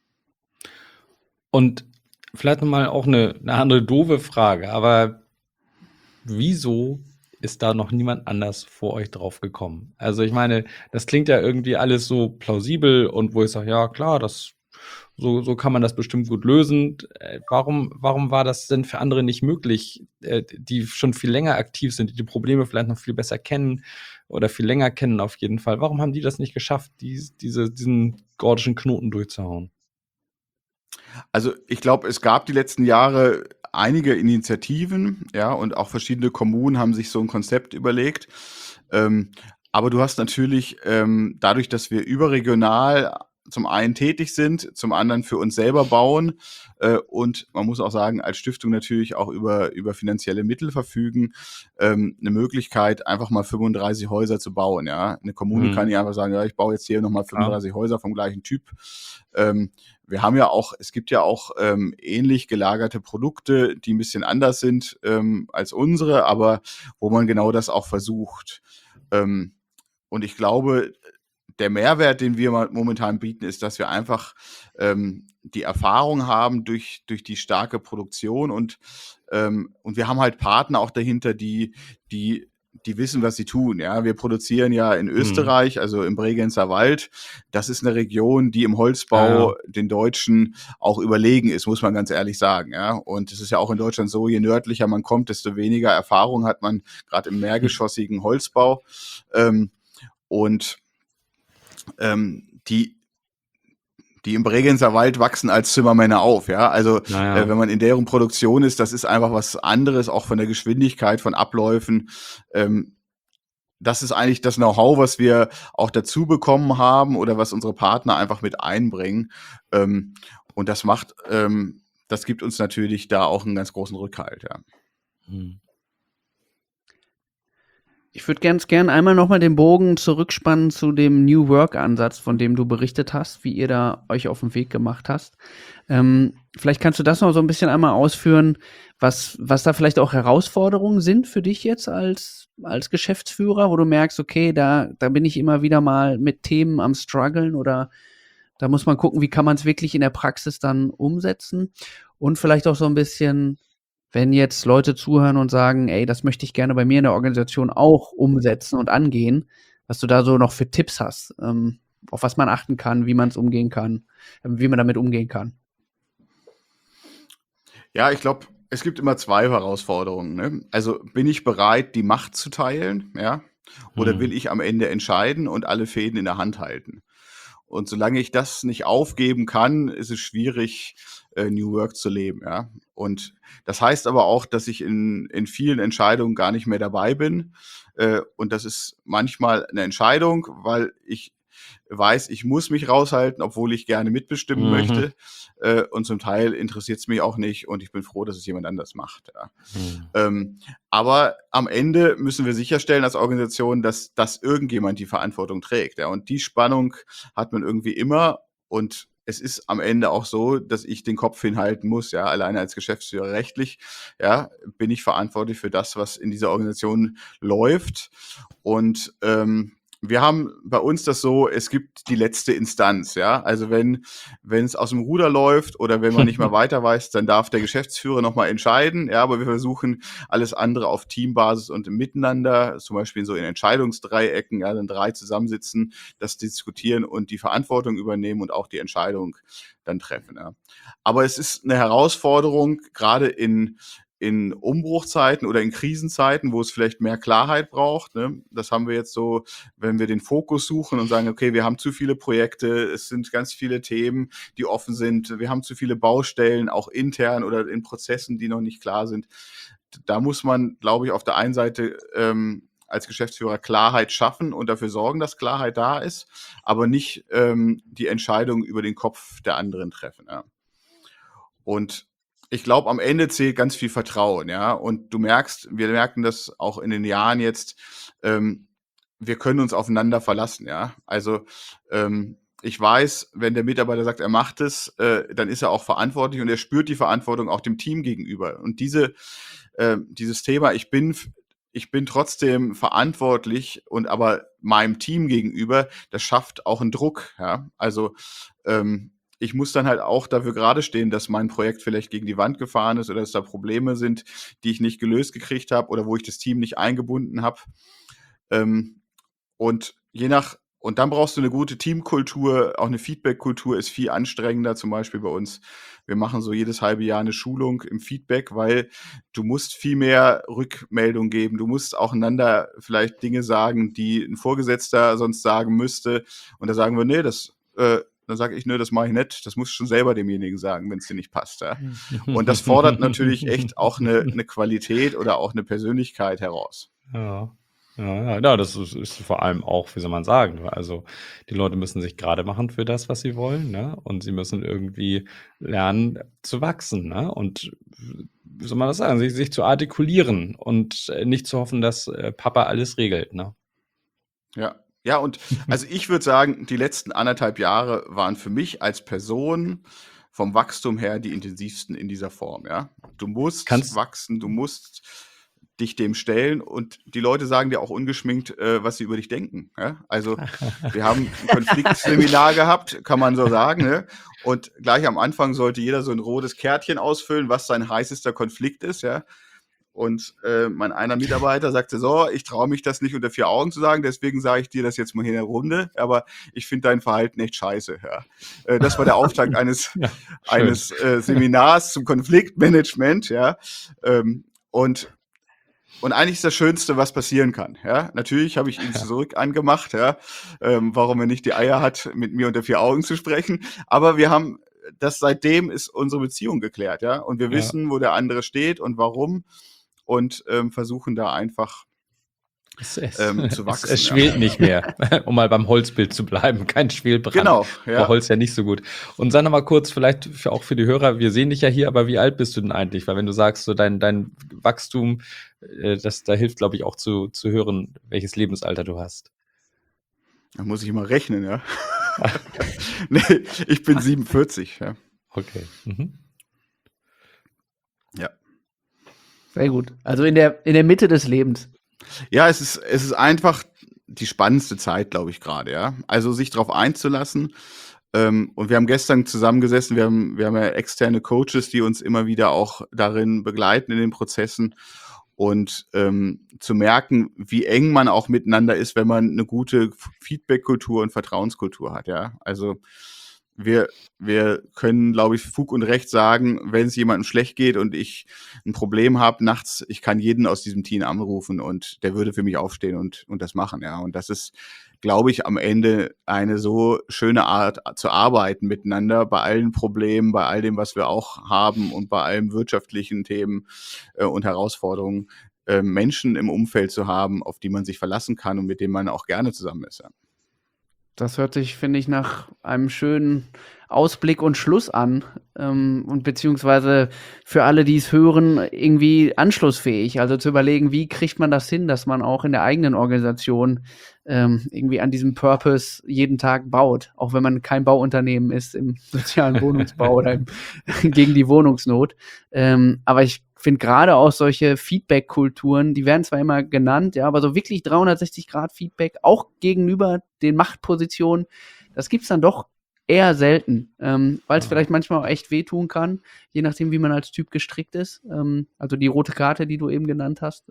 [SPEAKER 2] Und vielleicht nochmal auch eine, eine andere doofe Frage, aber wieso ist da noch niemand anders vor euch drauf gekommen? Also ich meine, das klingt ja irgendwie alles so plausibel und wo ich sage, ja klar, das so, so kann man das bestimmt gut lösen. Äh, warum, warum war das denn für andere nicht möglich, äh, die schon viel länger aktiv sind, die die Probleme vielleicht noch viel besser kennen oder viel länger kennen auf jeden Fall? Warum haben die das nicht geschafft, die, diese, diesen gordischen Knoten durchzuhauen?
[SPEAKER 4] Also ich glaube, es gab die letzten Jahre einige Initiativen, ja, und auch verschiedene Kommunen haben sich so ein Konzept überlegt. Ähm, aber du hast natürlich ähm, dadurch, dass wir überregional zum einen tätig sind, zum anderen für uns selber bauen äh, und man muss auch sagen, als Stiftung natürlich auch über, über finanzielle Mittel verfügen, ähm, eine Möglichkeit, einfach mal fünfunddreißig Häuser zu bauen. Ja, eine Kommune kann
[SPEAKER 2] Mhm.
[SPEAKER 4] nicht einfach sagen, ja, ich baue jetzt hier nochmal
[SPEAKER 2] Klar.
[SPEAKER 4] fünfunddreißig Häuser vom gleichen Typ. Ähm, wir haben ja auch, es gibt ja auch ähm, ähnlich gelagerte Produkte, die ein bisschen anders sind ähm, als unsere, aber wo man genau das auch versucht. Ähm, und ich glaube, der Mehrwert, den wir ma- momentan bieten, ist, dass wir einfach ähm, die Erfahrung haben durch, durch die starke Produktion und, ähm, und wir haben halt Partner auch dahinter, die, die, die wissen, was sie tun. Ja, wir produzieren ja in
[SPEAKER 2] Mhm.
[SPEAKER 4] Österreich, also im Bregenzer Wald. Das ist eine Region, die im
[SPEAKER 2] Ja,
[SPEAKER 4] Holzbau
[SPEAKER 2] ja.
[SPEAKER 4] den Deutschen auch überlegen ist, muss man ganz ehrlich sagen. Ja, und es ist ja auch in Deutschland so, je nördlicher man kommt, desto weniger Erfahrung hat man gerade im mehrgeschossigen Holzbau. Ähm, und ähm, die, die im Bregenzer Wald wachsen als Zimmermänner auf, ja. Also äh,
[SPEAKER 2] Naja.
[SPEAKER 4] wenn man in deren Produktion ist, das ist einfach was anderes, auch von der Geschwindigkeit, von Abläufen. Ähm, das ist eigentlich das Know-how, was wir auch dazu bekommen haben oder was unsere Partner einfach mit einbringen. Ähm, und das macht, ähm, das gibt uns natürlich da auch einen ganz großen Rückhalt, ja.
[SPEAKER 2] Mhm.
[SPEAKER 3] Ich würde ganz gern einmal nochmal den Bogen zurückspannen zu dem New Work-Ansatz, von dem du berichtet hast, wie ihr da euch auf den Weg gemacht hast. Ähm, vielleicht kannst du das noch so ein bisschen einmal ausführen, was, was da vielleicht auch Herausforderungen sind für dich jetzt als, als Geschäftsführer, wo du merkst, okay, da, da bin ich immer wieder mal mit Themen am struggeln oder da muss man gucken, wie kann man es wirklich in der Praxis dann umsetzen und vielleicht auch so ein bisschen, wenn jetzt Leute zuhören und sagen, ey, das möchte ich gerne bei mir in der Organisation auch umsetzen und angehen, was du da so noch für Tipps hast, ähm, auf was man achten kann, wie man es umgehen kann, äh, wie man damit umgehen kann.
[SPEAKER 4] Ja, ich glaube, es gibt immer zwei Herausforderungen. Ne? Also bin ich bereit, die Macht zu teilen, ja? Oder will
[SPEAKER 2] Mhm.
[SPEAKER 4] ich am Ende entscheiden und alle Fäden in der Hand halten? Und solange ich das nicht aufgeben kann, ist es schwierig, äh, New Work zu leben, ja. Und das heißt aber auch, dass ich in, in vielen Entscheidungen gar nicht mehr dabei bin. Äh, und das ist manchmal eine Entscheidung, weil ich weiß, ich muss mich raushalten, obwohl ich gerne mitbestimmen
[SPEAKER 2] Mhm.
[SPEAKER 4] möchte. Äh, und zum Teil interessiert es mich auch nicht und ich bin froh, dass es jemand anders macht. Ja.
[SPEAKER 2] Mhm.
[SPEAKER 4] Ähm, aber am Ende müssen wir sicherstellen als Organisation, dass, dass irgendjemand die Verantwortung trägt. Ja. Und die Spannung hat man irgendwie immer. Und es ist am Ende auch so, dass ich den Kopf hinhalten muss. Ja. Alleine als Geschäftsführer rechtlich, ja, bin ich verantwortlich für das, was in dieser Organisation läuft. Und ähm, wir haben bei uns das so, es gibt die letzte Instanz, ja. Also wenn wenn es aus dem Ruder läuft oder wenn man nicht mehr weiter weiß, dann darf der Geschäftsführer nochmal entscheiden, ja. Aber wir versuchen alles andere auf Teambasis und im Miteinander, zum Beispiel so in Entscheidungsdreiecken, ja, dann drei zusammensitzen, das diskutieren und die Verantwortung übernehmen und auch die Entscheidung dann treffen, ja. Aber es ist eine Herausforderung, gerade in in Umbruchzeiten oder in Krisenzeiten, wo es vielleicht mehr Klarheit braucht. Ne? Das haben wir jetzt so, wenn wir den Fokus suchen und sagen, okay, wir haben zu viele Projekte, es sind ganz viele Themen, die offen sind, wir haben zu viele Baustellen, auch intern oder in Prozessen, die noch nicht klar sind. Da muss man, glaube ich, auf der einen Seite ähm, als Geschäftsführer Klarheit schaffen und dafür sorgen, dass Klarheit da ist, aber nicht ähm, die Entscheidung über den Kopf der anderen treffen. Ja. Und ich glaube, am Ende zählt ganz viel Vertrauen, ja. Und du merkst, wir merken das auch in den Jahren jetzt, ähm, wir können uns aufeinander verlassen, ja. Also ähm, ich weiß, wenn der Mitarbeiter sagt, er macht es, äh, dann ist er auch verantwortlich und er spürt die Verantwortung auch dem Team gegenüber. Und diese, äh, dieses Thema, ich bin, ich bin trotzdem verantwortlich und aber meinem Team gegenüber, das schafft auch einen Druck, ja. Also ähm, ich muss dann halt auch dafür gerade stehen, dass mein Projekt vielleicht gegen die Wand gefahren ist oder dass da Probleme sind, die ich nicht gelöst gekriegt habe oder wo ich das Team nicht eingebunden habe. Ähm, und je nach, und dann brauchst du eine gute Teamkultur, auch eine Feedback-Kultur ist viel anstrengender, zum Beispiel bei uns. Wir machen so jedes halbe Jahr eine Schulung im Feedback, weil du musst viel mehr Rückmeldung geben. Du musst auch einander vielleicht Dinge sagen, die ein Vorgesetzter sonst sagen müsste. Und da sagen wir, nee, das, äh, dann sage ich, nö, das mache ich nicht. Das musst du schon selber demjenigen sagen, wenn es dir nicht passt. Ja? Und das fordert natürlich echt auch eine, eine Qualität oder auch eine Persönlichkeit heraus.
[SPEAKER 2] Ja. Ja, ja, das ist, ist vor allem auch, wie soll man sagen, also die Leute müssen sich gerade machen für das, was sie wollen, ne? Und sie müssen irgendwie lernen zu wachsen, ne? Und wie soll man das sagen, sich, sich zu artikulieren und äh, nicht zu hoffen, dass äh, Papa alles regelt, ne?
[SPEAKER 4] Ja, ja, und also ich würde sagen, die letzten anderthalb Jahre waren für mich als Person vom Wachstum her die intensivsten in dieser Form, ja. Du musst
[SPEAKER 2] Kannst,
[SPEAKER 4] wachsen, du musst dich dem stellen und die Leute sagen dir auch ungeschminkt, äh, was sie über dich denken. Ja? Also wir haben ein Konfliktseminar gehabt, kann man so sagen, ne? Und gleich am Anfang sollte jeder so ein rotes Kärtchen ausfüllen, was sein heißester Konflikt ist, ja. Und äh, mein einer Mitarbeiter sagte so, ich traue mich das nicht unter vier Augen zu sagen, deswegen sage ich dir das jetzt mal hier in der Runde, aber ich finde dein Verhalten echt scheiße. Ja. Äh, das war der Auftakt eines,
[SPEAKER 2] Ja,
[SPEAKER 4] eines äh, Seminars zum Konfliktmanagement. Ja. Ähm, und Und eigentlich ist das Schönste, was passieren kann. Ja, natürlich habe ich ihn zurück angemacht, ja, ähm, warum er nicht die Eier hat, mit mir unter vier Augen zu sprechen. Aber wir haben das seitdem ist unsere Beziehung geklärt, ja. Und wir
[SPEAKER 2] Ja.
[SPEAKER 4] wissen, wo der andere steht und warum und ähm, versuchen da einfach
[SPEAKER 2] Es, es,
[SPEAKER 4] ähm, zu
[SPEAKER 2] es,
[SPEAKER 4] wachsen.
[SPEAKER 2] es
[SPEAKER 4] ja.
[SPEAKER 2] schwelt nicht mehr, um mal beim Holzbild zu bleiben. Kein Schwelbrand.
[SPEAKER 4] Genau,
[SPEAKER 2] Bei
[SPEAKER 4] ja.
[SPEAKER 2] Holz ja nicht so gut. Und sag noch mal kurz, vielleicht für, auch für die Hörer, wir sehen dich ja hier, aber wie alt bist du denn eigentlich? Weil wenn du sagst, so dein, dein Wachstum, äh, das, da hilft, glaube ich, auch zu, zu hören, welches Lebensalter du hast.
[SPEAKER 4] Da muss ich mal rechnen, ja. Nee, ich bin siebenundvierzig, ja.
[SPEAKER 2] Okay. Mhm.
[SPEAKER 4] Ja.
[SPEAKER 3] Sehr gut. Also in der, in der Mitte des Lebens.
[SPEAKER 4] Ja, es ist, es ist einfach die spannendste Zeit, glaube ich, gerade, ja. Also sich darauf einzulassen. Ähm, und wir haben gestern zusammengesessen, wir haben, wir haben ja externe Coaches, die uns immer wieder auch darin begleiten in den Prozessen. Und ähm, zu merken, wie eng man auch miteinander ist, wenn man eine gute Feedback-Kultur und Vertrauenskultur hat, ja. Also wir, wir können, glaube ich, Fug und Recht sagen, wenn es jemandem schlecht geht und ich ein Problem habe nachts, ich kann jeden aus diesem Team anrufen und der würde für mich aufstehen und, und das machen, ja. Und das ist, glaube ich, am Ende eine so schöne Art zu arbeiten miteinander bei allen Problemen, bei all dem, was wir auch haben und bei allen wirtschaftlichen Themen äh, und Herausforderungen, äh, Menschen im Umfeld zu haben, auf die man sich verlassen kann und mit denen man auch gerne zusammen ist. Ja.
[SPEAKER 3] Das hört sich, finde ich, nach einem schönen Ausblick und Schluss an. Ähm, und beziehungsweise für alle, die es hören, irgendwie anschlussfähig. Also zu überlegen, wie kriegt man das hin, dass man auch in der eigenen Organisation ähm, irgendwie an diesem Purpose jeden Tag baut. Auch wenn man kein Bauunternehmen ist im sozialen Wohnungsbau oder im, gegen die Wohnungsnot. Ähm, aber ich finde gerade auch solche Feedback-Kulturen, die werden zwar immer genannt, ja, aber so wirklich dreihundertsechzig Grad Feedback, auch gegenüber den Machtpositionen, das gibt's dann doch eher selten, ähm, weil es
[SPEAKER 2] Ja.
[SPEAKER 3] vielleicht manchmal auch echt wehtun kann, je nachdem, wie man als Typ gestrickt ist. Ähm, also die rote Karte, die du eben genannt hast,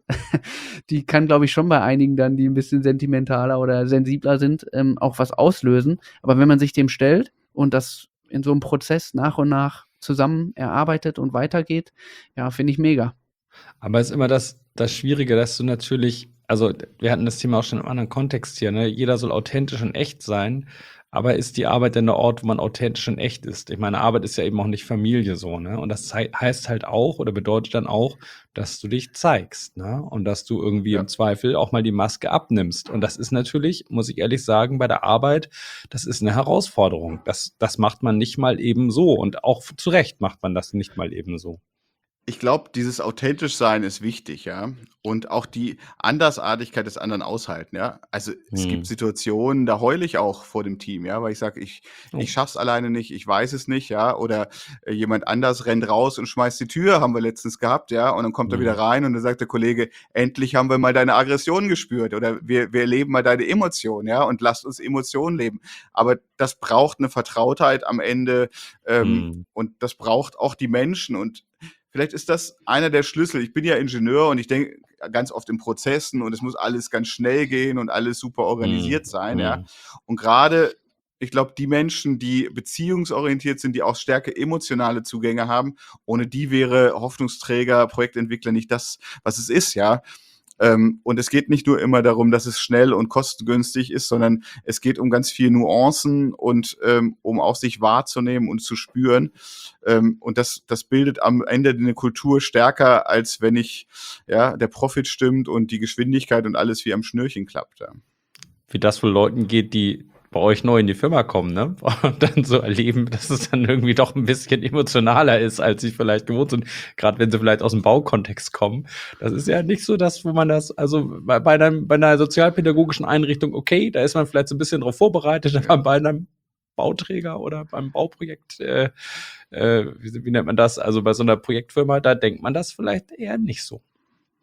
[SPEAKER 3] die kann, glaube ich, schon bei einigen dann, die ein bisschen sentimentaler oder sensibler sind, ähm, auch was auslösen. Aber wenn man sich dem stellt und das in so einem Prozess nach und nach zusammen erarbeitet und weitergeht, ja, finde ich mega.
[SPEAKER 2] Aber es ist immer das, das Schwierige, dass du natürlich, also wir hatten das Thema auch schon im anderen Kontext hier, ne? Jeder soll authentisch und echt sein, aber ist die Arbeit denn der Ort, wo man authentisch und echt ist? Ich meine, Arbeit ist ja eben auch nicht Familie so, ne? Und das zei- heißt halt auch oder bedeutet dann auch, dass du dich zeigst, ne? Und dass du irgendwie
[SPEAKER 4] Ja.
[SPEAKER 2] im Zweifel auch mal die Maske abnimmst. Und das ist natürlich, muss ich ehrlich sagen, bei der Arbeit, das ist eine Herausforderung. Das, das macht man nicht mal eben so. Und auch zu Recht macht man das nicht mal eben so.
[SPEAKER 4] Ich glaube, dieses authentisch sein ist wichtig, ja. Und auch die Andersartigkeit des anderen aushalten, ja. Also es
[SPEAKER 2] Hm.
[SPEAKER 4] gibt Situationen, da heule ich auch vor dem Team, ja, weil ich sage, ich,
[SPEAKER 2] Oh.
[SPEAKER 4] ich schaff's alleine nicht, ich weiß es nicht, ja. Oder äh, jemand anders rennt raus und schmeißt die Tür, haben wir letztens gehabt, ja. Und dann kommt er
[SPEAKER 2] Hm.
[SPEAKER 4] wieder rein und dann sagt der Kollege, endlich haben wir mal deine Aggression gespürt oder wir, wir erleben mal deine Emotionen, ja. Und lasst uns Emotionen leben. Aber das braucht eine Vertrautheit am Ende ähm,
[SPEAKER 2] Hm.
[SPEAKER 4] und das braucht auch die Menschen und vielleicht ist das einer der Schlüssel. Ich bin ja Ingenieur und ich denke ganz oft in Prozessen und es muss alles ganz schnell gehen und alles super organisiert
[SPEAKER 2] Hm.
[SPEAKER 4] sein, ja.
[SPEAKER 2] Hm.
[SPEAKER 4] Und gerade, ich glaube, die Menschen, die beziehungsorientiert sind, die auch stärke emotionale Zugänge haben, ohne die wäre Hoffnungsträger, Projektentwickler nicht das, was es ist, ja. Ähm, und es geht nicht nur immer darum, dass es schnell und kostengünstig ist, sondern es geht um ganz viele Nuancen und ähm, um auch sich wahrzunehmen und zu spüren. Ähm, und das, das bildet am Ende eine Kultur stärker, als wenn ich, ja, der Profit stimmt und die Geschwindigkeit und alles wie am Schnürchen klappt. Ja.
[SPEAKER 2] Wie das wohl Leuten geht, die bei euch neu in die Firma kommen, ne? Und dann so erleben, dass es dann irgendwie doch ein bisschen emotionaler ist, als sie vielleicht gewohnt sind. Gerade wenn sie vielleicht aus dem Baukontext kommen. Das ist ja nicht so das, wo man das, also bei, bei, einem, bei einer sozialpädagogischen Einrichtung, okay, da ist man vielleicht so ein bisschen drauf vorbereitet, aber bei einem Bauträger oder beim Bauprojekt, äh, äh, wie, wie nennt man das? Also bei so einer Projektfirma, da denkt man das vielleicht eher nicht so.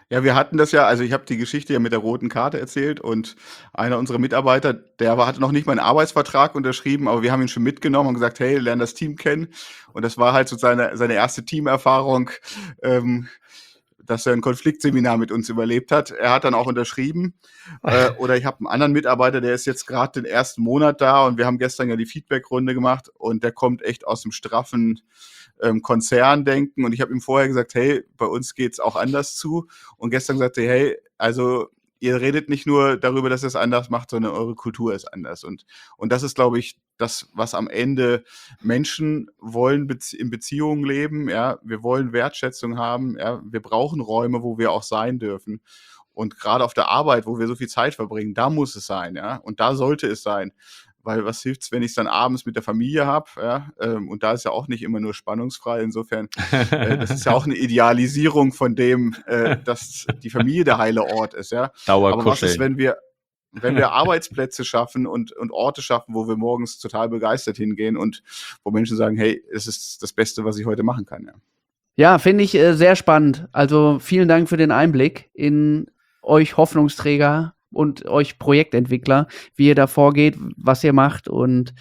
[SPEAKER 4] Ja, wir hatten das ja, also ich habe die Geschichte ja mit der roten Karte erzählt und einer unserer Mitarbeiter, der war, hatte noch nicht mal einen Arbeitsvertrag unterschrieben, aber wir haben ihn schon mitgenommen und gesagt, hey, lern das Team kennen. Und das war halt so seine, seine erste Teamerfahrung, ähm, dass er ein Konfliktseminar mit uns überlebt hat. Er hat dann auch unterschrieben. Äh, oder ich habe einen anderen Mitarbeiter, der ist jetzt gerade den ersten Monat da und wir haben gestern ja die Feedback-Runde gemacht und der kommt echt aus dem straffen ähm, Konzerndenken. Und ich habe ihm vorher gesagt, hey, bei uns geht's auch anders zu. Und gestern sagte er, hey, also ihr redet nicht nur darüber, dass ihr es anders macht, sondern eure Kultur ist anders. Und, und das ist, glaube ich, das, was am Ende Menschen wollen, Bezie- in Beziehungen leben. Ja, wir wollen Wertschätzung haben. Ja, wir brauchen Räume, wo wir auch sein dürfen. Und gerade auf der Arbeit, wo wir so viel Zeit verbringen, da muss es sein. Ja, und da sollte es sein. Weil was hilft's, wenn ich es dann abends mit der Familie habe? Ja, ähm, und da ist ja auch nicht immer nur spannungsfrei. Insofern, äh, das ist ja auch eine Idealisierung von dem, äh, dass die Familie der heile Ort ist. Ja, aber was ist, wenn wir wenn wir Arbeitsplätze schaffen und, und Orte schaffen, wo wir morgens total begeistert hingehen und wo Menschen sagen, hey, es ist das Beste, was ich heute machen kann. Ja,
[SPEAKER 3] Ja, finde ich äh, sehr spannend. Also vielen Dank für den Einblick in euch Hoffnungsträger und euch Projektentwickler, wie ihr da vorgeht, was ihr macht und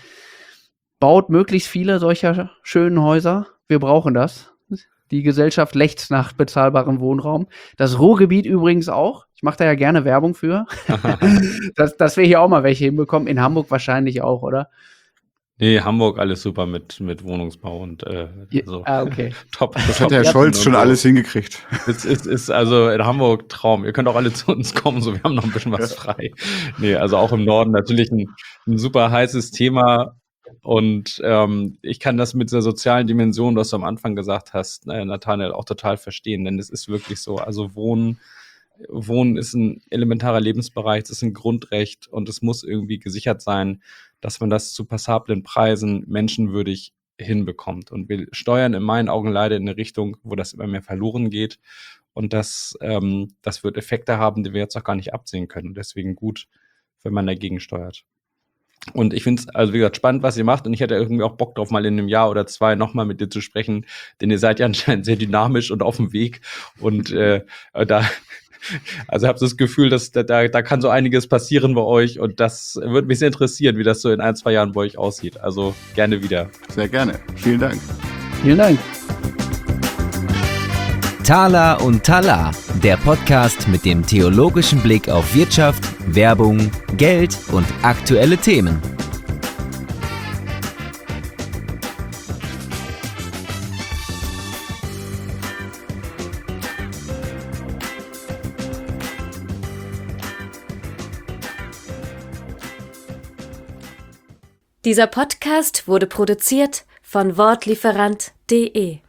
[SPEAKER 3] baut möglichst viele solcher schönen Häuser. Wir brauchen das. Die Gesellschaft lechzt nach bezahlbarem Wohnraum. Das Ruhrgebiet übrigens auch. Ich mache da ja gerne Werbung für. dass, dass wir hier auch mal welche hinbekommen. In Hamburg wahrscheinlich auch, oder?
[SPEAKER 2] Nee, Hamburg alles super mit, mit Wohnungsbau und äh,
[SPEAKER 3] Ja,
[SPEAKER 2] also
[SPEAKER 3] ah, okay.
[SPEAKER 2] top.
[SPEAKER 4] das
[SPEAKER 2] top
[SPEAKER 4] hat Herr
[SPEAKER 2] Sachen
[SPEAKER 4] Scholz
[SPEAKER 2] und
[SPEAKER 4] schon
[SPEAKER 2] so.
[SPEAKER 4] alles hingekriegt.
[SPEAKER 2] Es ist, ist also in Hamburg Traum. Ihr könnt auch alle zu uns kommen, so wir haben noch ein bisschen was frei. Nee, also auch im Norden natürlich ein, ein super heißes Thema. Und ähm, ich kann das mit der sozialen Dimension, was du am Anfang gesagt hast, äh, Nathanael, auch total verstehen, denn es ist wirklich so. Also Wohnen, Wohnen ist ein elementarer Lebensbereich, es ist ein Grundrecht und es muss irgendwie gesichert sein, dass man das zu passablen Preisen menschenwürdig hinbekommt. Und wir steuern in meinen Augen leider in eine Richtung, wo das immer mehr verloren geht. Und das, ähm, das wird Effekte haben, die wir jetzt auch gar nicht absehen können. Und deswegen gut, wenn man dagegen steuert. Und ich finde es, also wie gesagt, spannend, was ihr macht. Und ich hätte irgendwie auch Bock drauf, mal in einem Jahr oder zwei nochmal mit dir zu sprechen. Denn ihr seid ja anscheinend sehr dynamisch und auf dem Weg. Und äh, da, also habe das Gefühl, dass da, da kann so einiges passieren bei euch. Und das würde mich sehr interessieren, wie das so in ein, zwei Jahren bei euch aussieht. Also gerne wieder.
[SPEAKER 4] Sehr gerne. Vielen Dank.
[SPEAKER 3] Vielen Dank.
[SPEAKER 1] Thaler und Talar, der Podcast mit dem theologischen Blick auf Wirtschaft, Werbung, Geld und aktuelle Themen.
[SPEAKER 5] Dieser Podcast wurde produziert von wortlieferant punkt de.